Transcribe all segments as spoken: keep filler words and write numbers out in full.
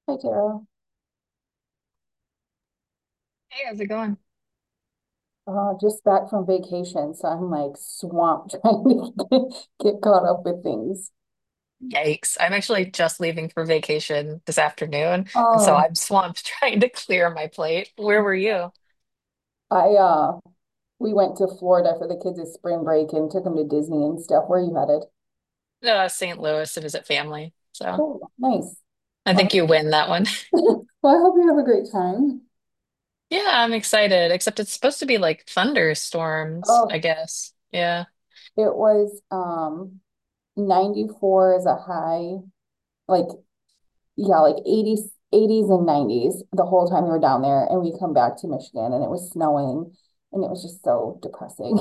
Hi, Tara. Hey, how's it going? Uh, just back from vacation, so I'm like swamped trying to get, get caught up with things. Yikes. I'm actually just leaving for vacation this afternoon, and so Oh, I'm swamped trying to clear my plate. Where were you? I uh, we went to Florida for the kids' spring break and took them to Disney and stuff. Where are you headed? Uh, Saint Louis to visit family. So Cool, nice. I think Well, you win that one. well, I hope you have a great time. Yeah, I'm excited, except it's supposed to be like thunderstorms, I Oh, guess. Yeah. it was um ninety-four is a high, like yeah, like eighties, eighties and nineties the whole time we were down there, and we come back to Michigan and it was snowing, and it was just so depressing.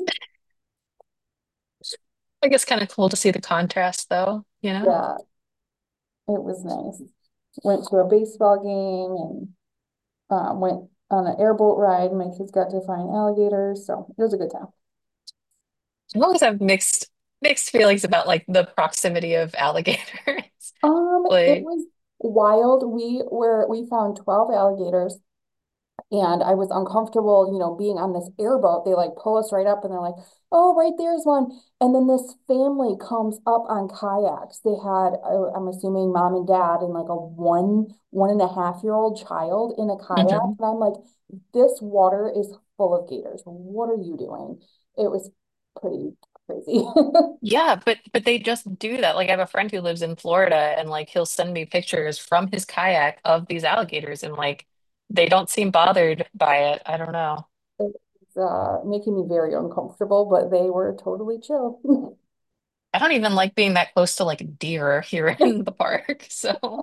I guess kind of cool to see the contrast though, you know? Yeah, it was nice. Went to a baseball game and uh, went on an airboat ride. My kids got to find alligators, so it was a good time. I've always have mixed mixed feelings about like the proximity of alligators. Um, it Like, was wild. We were we found twelve alligators. And I was uncomfortable, you know, being on this airboat. They like pull us right up and they're like, oh, right there's one. And then this family comes up on kayaks. They had, I- I'm assuming mom and dad and like a one, one and a half year old child in a kayak. mhm. And I'm like, this water is full of gators. What are you doing? It was pretty crazy. Yeah, but but they just do that. Like I have a friend who lives in Florida and like he'll send me pictures from his kayak of these alligators and like they don't seem bothered by it. I don't know. It's uh, making me very uncomfortable, but they were totally chill. I don't even like being that close to like deer here in the park. So,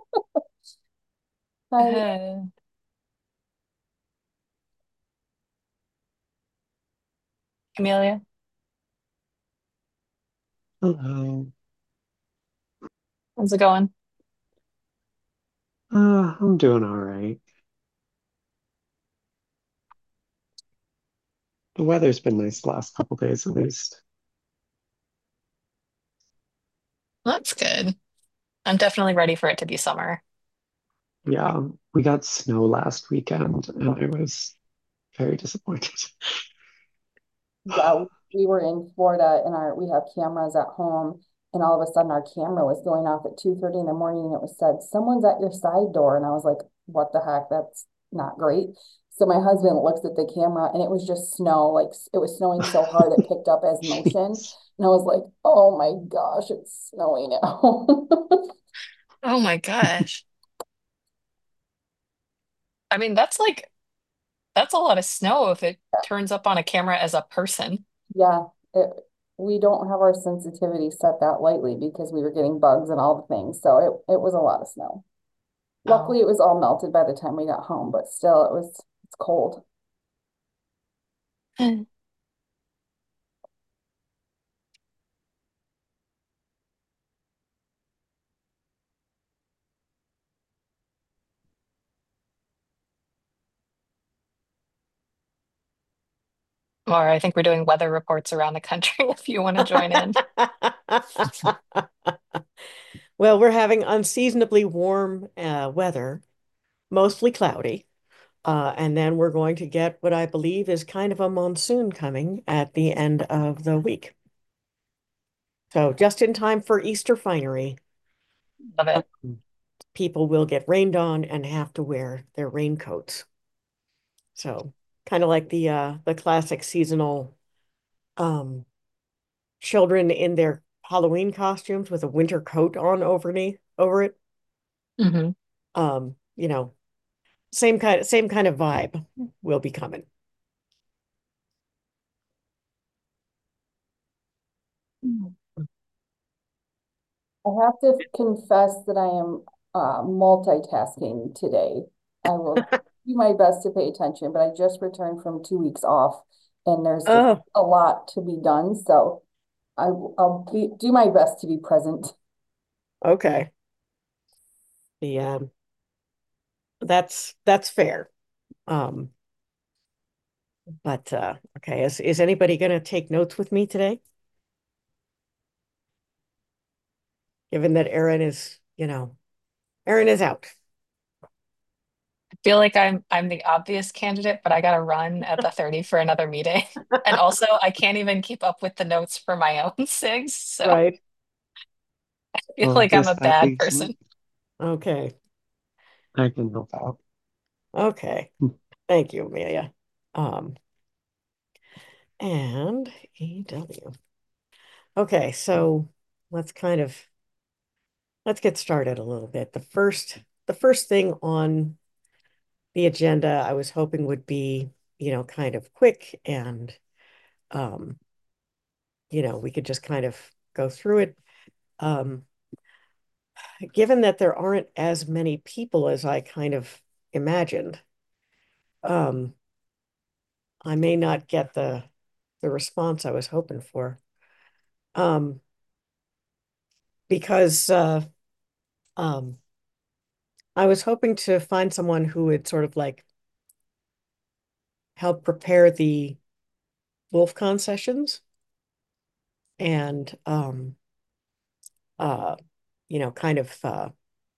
I uh, Amelia, Hello. how's it going? Uh, I'm doing all right. The weather's been nice the last couple days at least. That's good. I'm definitely ready for it to be summer. Yeah, we got snow last weekend and I was very disappointed. Yeah, we were in Florida and our we have cameras at home, and all of a sudden our camera was going off at two thirty in the morning, and it was said, someone's at your side door. And I was like, what the heck? That's not great. So my husband looks at the camera and it was just snow, like it was snowing so hard it picked up as motion. Jeez. And I was like, oh my gosh, it's snowing now. Oh my gosh. I mean, that's like that's a lot of snow if it turns up on a camera as a person. Yeah, it, we don't have our sensitivity set that lightly because we were getting bugs and all the things. So it, it was a lot of snow. Luckily, Oh. it was all melted by the time we got home, but still, it was it's cold. Or I think we're doing weather reports around the country if you want to join in. Well, we're having unseasonably warm uh, weather, mostly cloudy. Uh, and then we're going to get what I believe is kind of a monsoon coming at the end of the week. So just in time for Easter finery, Love it. um, people will get rained on and have to wear their raincoats. So kind of like the uh, the classic seasonal um, children in their Halloween costumes with a winter coat on overneath over it. Hmm. Um, you know, Same kind same kind of vibe will be coming. I have to confess that I am uh, multitasking today. I will do my best to pay attention, but I just returned from two weeks off, and there's just Oh, a lot to be done. So I, I'll be, do my best to be present. okay. The um that's that's fair. Um, but uh okay, is is anybody gonna take notes with me today? Given that Erin is, you know, Erin is out. I feel like I'm I'm the obvious candidate, but I gotta run at the thirty for another meeting. And also I can't even keep up with the notes for my own SIGs, so I Right. feel Well, like I'm this a that bad leaves me. person. Okay. I can help out. Okay. Thank you, Amelia. Um, and E W. Okay, so let's kind of let's get started a little bit. The first the first thing on the agenda I was hoping would be, you know, kind of quick and um, you know, we could just kind of go through it. Um, given that there aren't as many people as I kind of imagined, um, I may not get the the response I was hoping for. Um, because uh, um, I was hoping to find someone who would sort of like help prepare the WolfCon sessions and um, uh, you know, kind of uh,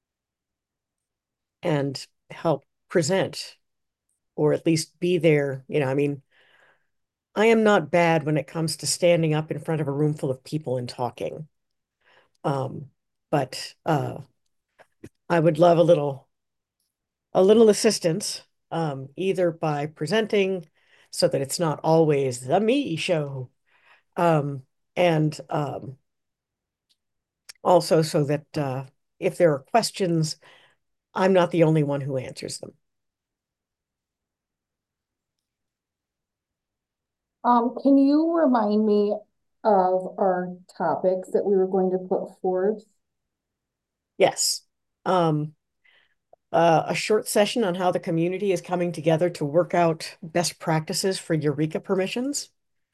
and help present or at least be there. You know, I mean, I am not bad when it comes to standing up in front of a room full of people and talking. Um, but uh, I would love a little a little assistance, um, either by presenting so that it's not always the me show, um, and um, also so that uh, if there are questions, I'm not the only one who answers them. Um, can you remind me of our topics that we were going to put forth? Yes. Um, uh, a short session on how the community is coming together to work out best practices for Eureka permissions.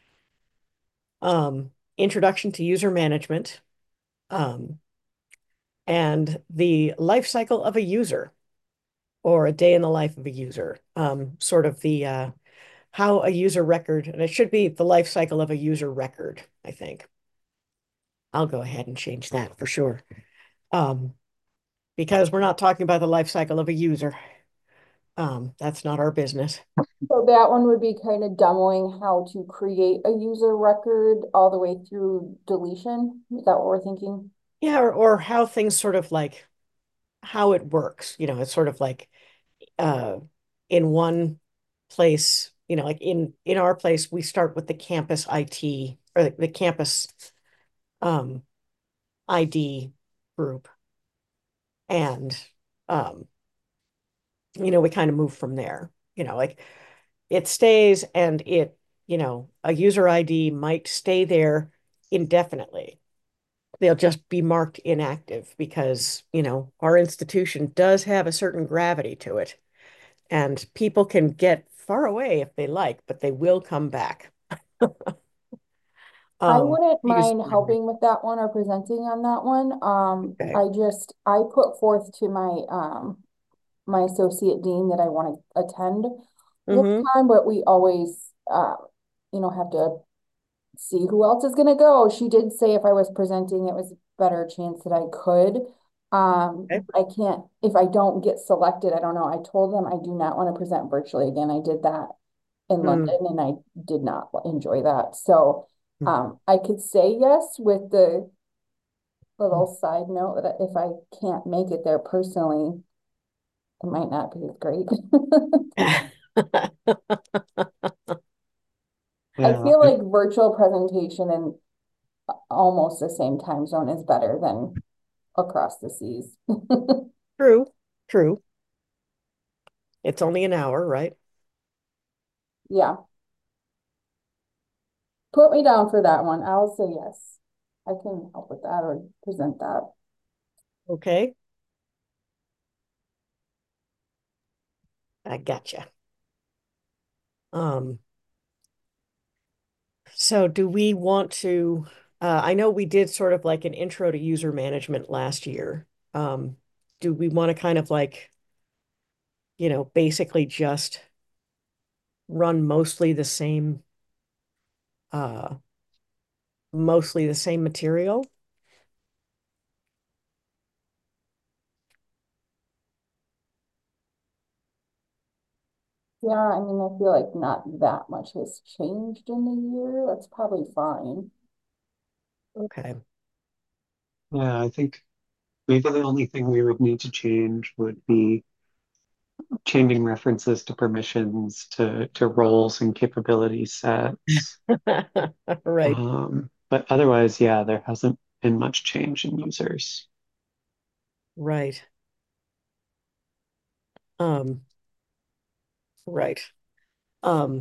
Um, introduction to user management. Um, and the life cycle of a user or a day in the life of a user. Um, sort of the uh, how a user record, and it should be the life cycle of a user record, I think. I'll go ahead and change that for sure. Um, because we're not talking about the life cycle of a user. Um, that's not our business. So that one would be kind of demoing how to create a user record all the way through deletion. Is that what we're thinking? Yeah, or, or how things sort of like how it works. You know, it's sort of like uh in one place, you know, like in in our place, we start with the campus I T or the, the campus um I D group. And um, you know, we kind of move from there. You know, like it stays and it, you know, a user I D might stay there indefinitely. They'll just be marked inactive because, you know, our institution does have a certain gravity to it. And people can get far away if they like, but they will come back. I Um, wouldn't use mind helping with that one or presenting on that one. Um, okay. I just, I put forth to my, um, my associate dean that I want to attend Mm-hmm. WolfCon, but we always, uh, you know, have to see who else is gonna go. She did say if I was presenting, it was a better chance that I could. Um, Okay. I can't, if I don't get selected, I don't know. I told them I do not want to present virtually again. I did that in Mm. London and I did not enjoy that. So, um, I could say yes with the little side note that if I can't make it there personally, it might not be as great. I Yeah, feel it, like virtual presentation in almost the same time zone is better than across the seas. True, true. It's only an hour, right? Yeah, put me down for that one. I'll say yes. I can help with that or present that. Okay, I gotcha. Um, so do we want to, uh, I know we did sort of like an intro to user management last year. Um, do we want to kind of like, you know, basically just run mostly the same, uh, mostly the same material? Yeah, I mean, I feel like not that much has changed in the year. That's probably fine. Okay. Yeah, I think maybe the only thing we would need to change would be changing references to permissions to to roles and capability sets. Right, Um, but otherwise, yeah, there hasn't been much change in users. right. Um, right. Um,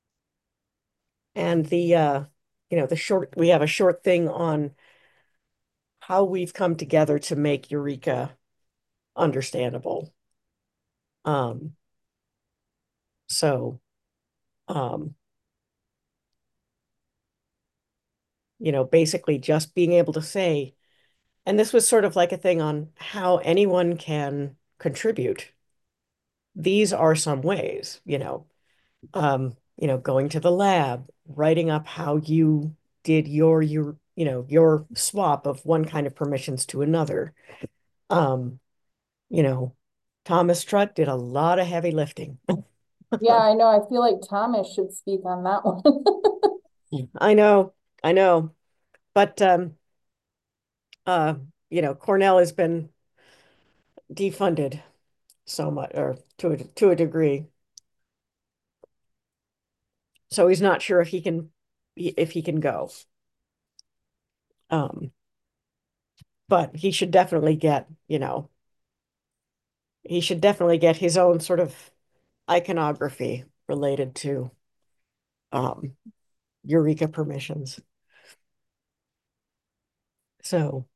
and the uh, you know, the short we have a short thing on how we've come together to make Eureka understandable. Um, so um, you know, basically just being able to say, and this was sort of like a thing on how anyone can contribute. These are some ways, you know, um, you know, going to the lab, writing up how you did your your you know your swap of one kind of permissions to another. Um, you know, Thomas Strutt did a lot of heavy lifting. Yeah, I know. I feel like Thomas should speak on that one. I know, I know, but um, uh, you know, Cornell has been defunded so much, or to a, to a degree, so he's not sure if he can if he can go. Um, but he should definitely get, you know, he should definitely get his own sort of iconography related to um, Eureka permissions. So,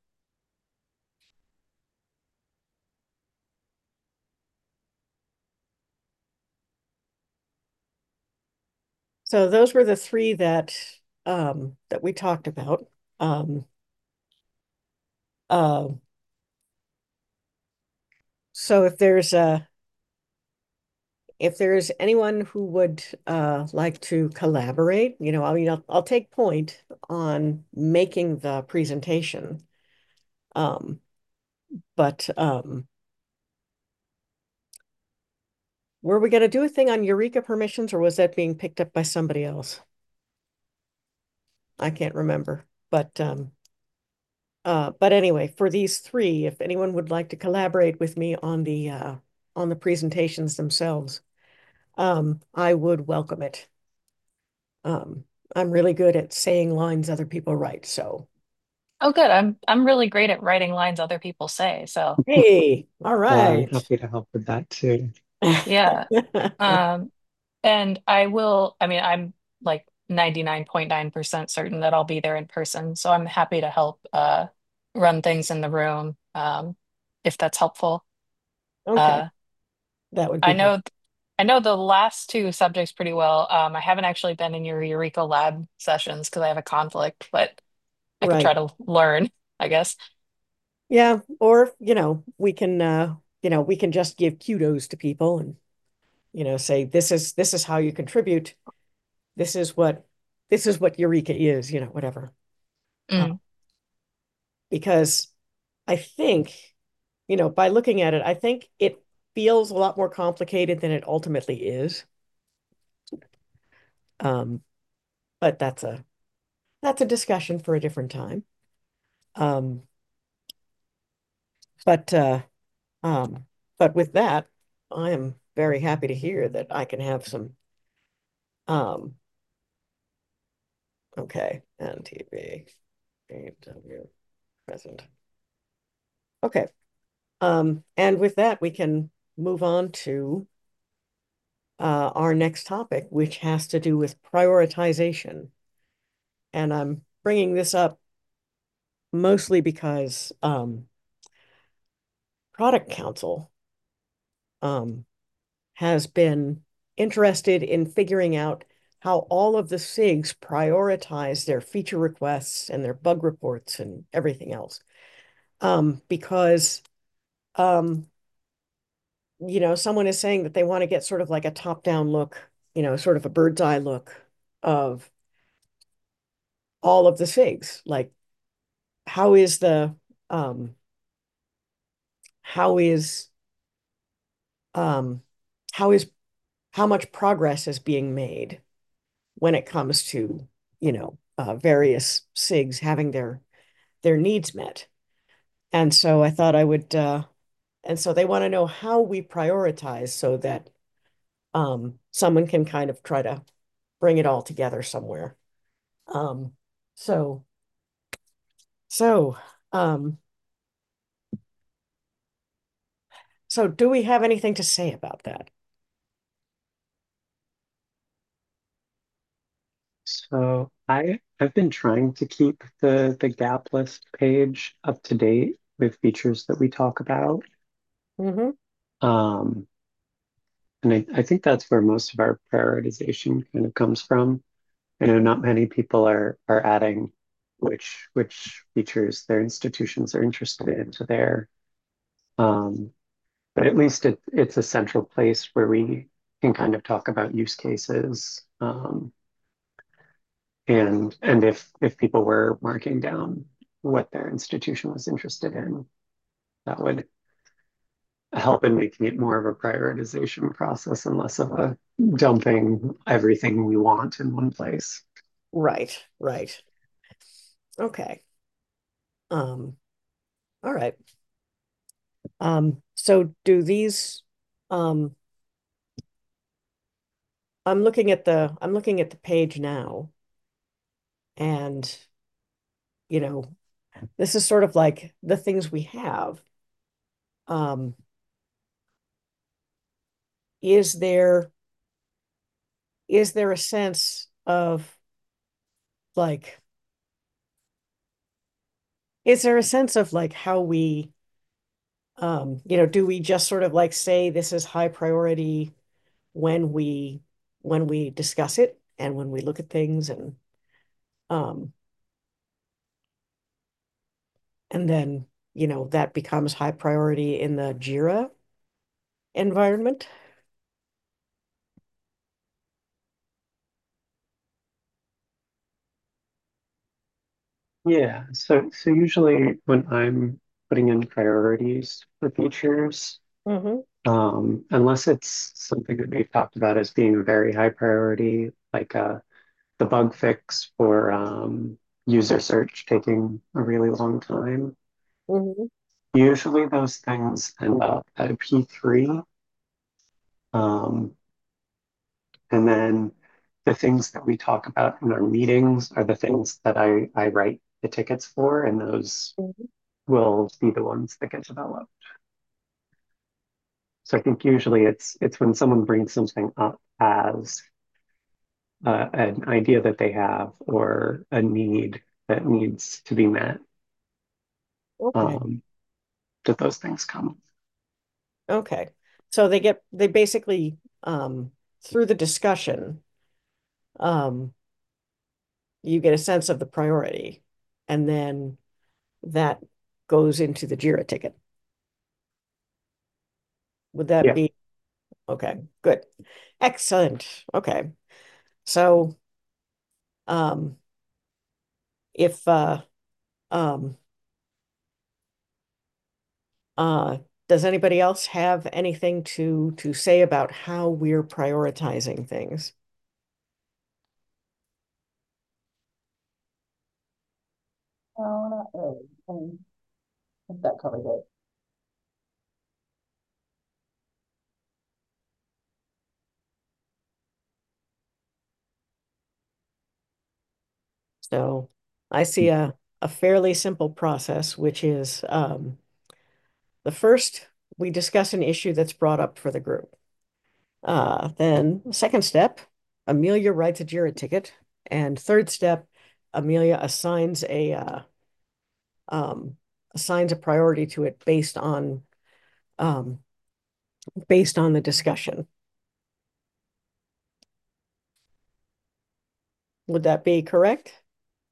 so those were the three that um, that we talked about. Um, uh, so if there's a if there's anyone who would uh, like to collaborate, you know, I mean, I'll, I'll take point on making the presentation. Um, but um, were we going to do a thing on Eureka permissions, or was that being picked up by somebody else? I can't remember. But um, uh, but anyway, for these three, if anyone would like to collaborate with me on the uh, on the presentations themselves, um, I would welcome it. Um, I'm really good at saying lines other people write, so Oh, good. I'm I'm really great at writing lines other people say. So hey, all Yeah, I'm right. happy to help with that too. yeah. Um, and I will, I mean, I'm like ninety-nine point nine percent certain that I'll be there in person. So I'm happy to help uh run things in the room, um, if that's helpful. Okay, Uh, that would I be know helpful. I know the last two subjects pretty well. Um, I haven't actually been in your Eureka Lab sessions because I have a conflict, but I could try Right. to learn, I guess. Yeah, or you know, we can uh, you know, we can just give kudos to people and you know, say this is this is how you contribute. This is what this is what Eureka is, you know, whatever. Uh, Mm. because I think, you know, by looking at it, I think it feels a lot more complicated than it ultimately is. Um, but that's a that's a discussion for a different time. Um, but uh, um, but with that, I am very happy to hear that I can have some um, okay, N T V, A W present. Okay. Um, and with that, we can move on to uh, our next topic, which has to do with prioritization. And I'm bringing this up mostly because um, Product Council um, has been interested in figuring out how all of the S I Gs prioritize their feature requests and their bug reports and everything else. Um, because, um, you know, someone is saying that they want to get sort of like a top-down look, you know, sort of a bird's eye look of all of the S I Gs. Like, how is the, um, how is, um, how is how much progress is being made when it comes to, you know, uh, various S I Gs having their their needs met. And so I thought I would, uh, and so they want to know how we prioritize so that um, someone can kind of try to bring it all together somewhere. Um, so, so, um, so do we have anything to say about that? So I I've been trying to keep the the gap list page up to date with features that we talk about. Mm-hmm. Um, and I, I think that's where most of our prioritization kind of comes from. I know not many people are are adding which which features their institutions are interested in to their um, but at least it, it's a central place where we can kind of talk about use cases. Um, and and if if people were marking down what their institution was interested in, that would help in making it more of a prioritization process and less of a dumping everything we want in one place. Right, right. Okay. Um, all right. Um, so do these, um, I'm looking at the, I'm looking at the page now, and, you know, this is sort of like the things we have. Um, is there, is there a sense of like, is there a sense of like how we, um, you know, do we just sort of like say this is high priority when we when we discuss it and when we look at things and um and then, you know, that becomes high priority in the Jira environment? Yeah, so so usually when I'm putting in priorities for features, Mm-hmm. um, unless it's something that we've talked about as being a very high priority, like uh, the bug fix for um, user search taking a really long time, Mm-hmm. usually those things end up at a P three. Um, and then the things that we talk about in our meetings are the things that I, I write the tickets for, and those Mm-hmm. will be the ones that get developed. So I think usually it's it's when someone brings something up as uh, an idea that they have or a need that needs to be met, Okay. um, that those things come. Okay. So they get they basically um through the discussion, um you get a sense of the priority, and then that goes into the Jira ticket. Would that Yeah, be okay? Good. Excellent. Okay. So um if uh um uh does anybody else have anything to to say about how we're prioritizing things? No, not really. I mean, I think that covered it. So I see a a fairly simple process, which is um the first we discuss an issue that's brought up for the group. Uh, then second step, Amelia writes a Jira ticket, and third step, Amelia assigns a uh, um, assigns a priority to it based on um, based on the discussion. Would that be correct?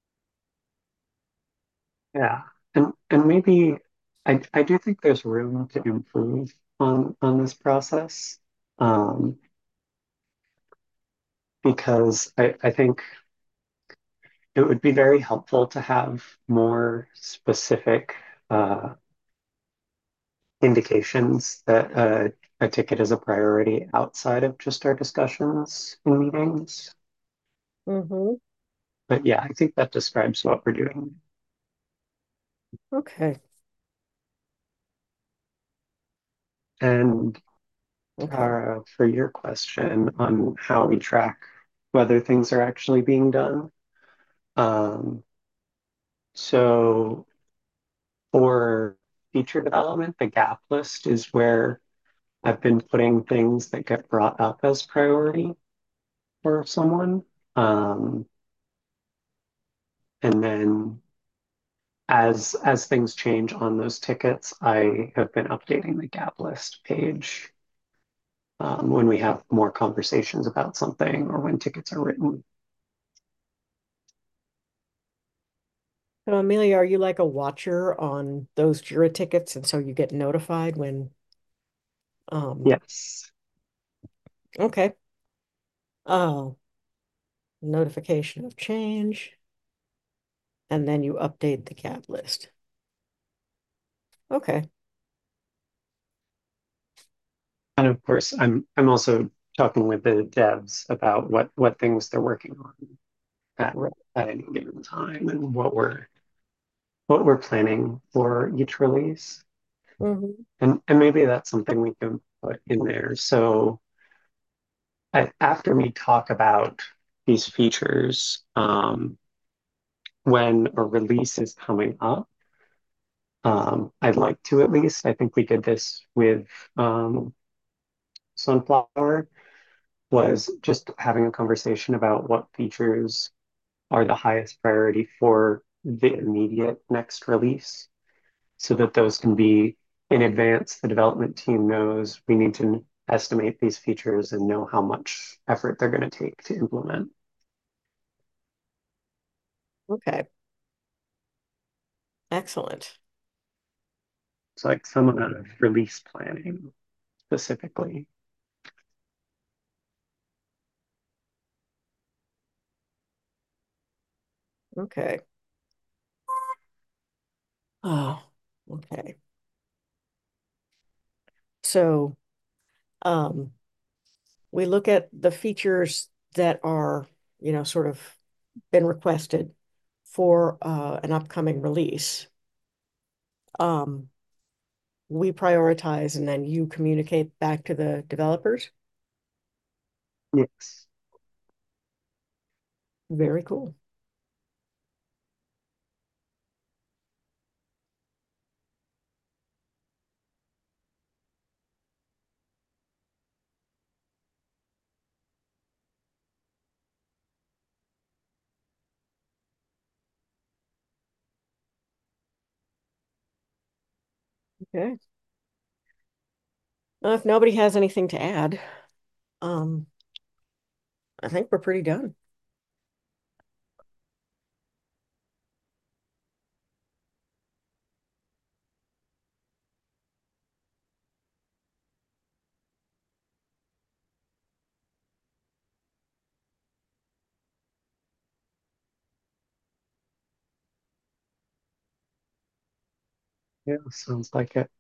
yeah, and and maybe I I do think there's room to improve on on this process, um, because I I think it would be very helpful to have more specific uh, indications that uh, a ticket as a priority outside of just our discussions in meetings. Mm-hmm. But yeah, I think that describes what we're doing. Okay. And Okay. Tara, for your question on how we track whether things are actually being done. Um, so for feature development, the gap list is where I've been putting things that get brought up as priority for someone. Um, and then as as things change on those tickets, I have been updating the gap list page um, when we have more conversations about something or when tickets are written. So Amelia, are you like a watcher on those Jira tickets, and so you get notified when um Yes. okay. Oh, notification of change, and then you update the gap list. Okay. And of course, I'm I'm also talking with the devs about what what things they're working on at, at any given time and what we're what we're planning for each release. Mm-hmm. And and maybe that's something we can put in there. So I, after we talk about these features, um, when a release is coming up, um, I'd like to at least, I think we did this with um, Sunflower, was just having a conversation about what features are the highest priority for the immediate next release so that those can be in advance. The development team knows we need to estimate these features and know how much effort they're going to take to implement. Okay. Excellent. It's like some amount of release planning specifically. Okay. Oh, okay. So, um, we look at the features that are, you know, sort of been requested for uh, an upcoming release. Um, we prioritize and then you communicate back to the developers. Yes. Very cool. Okay. Well, if nobody has anything to add, um, I think we're pretty done. Yeah, sounds like it.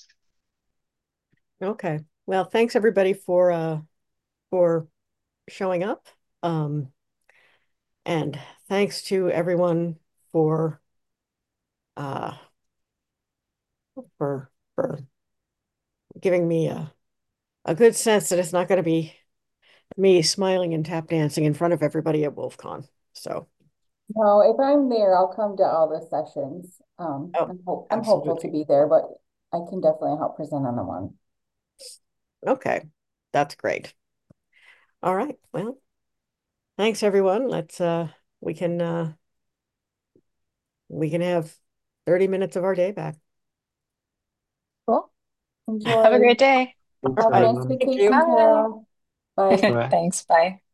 Okay. Well, thanks everybody for uh for showing up. Um, and thanks to everyone for uh for for giving me a a good sense that it's not going to be me smiling and tap dancing in front of everybody at WolfCon. So, No, if I'm there, I'll come to all the sessions. Um, oh, I'm hope I'm hopeful to absolutely. be there, but I can definitely help present on the one. Okay. That's great. All right. Well, thanks everyone. Let's uh we can uh we can have thirty minutes of our day back. Cool. Have a Enjoy. great day. All Thanks, Have a right. nice everyone. Thank you. vacation, Bye. Tara. Bye. Bye. Thanks. Bye.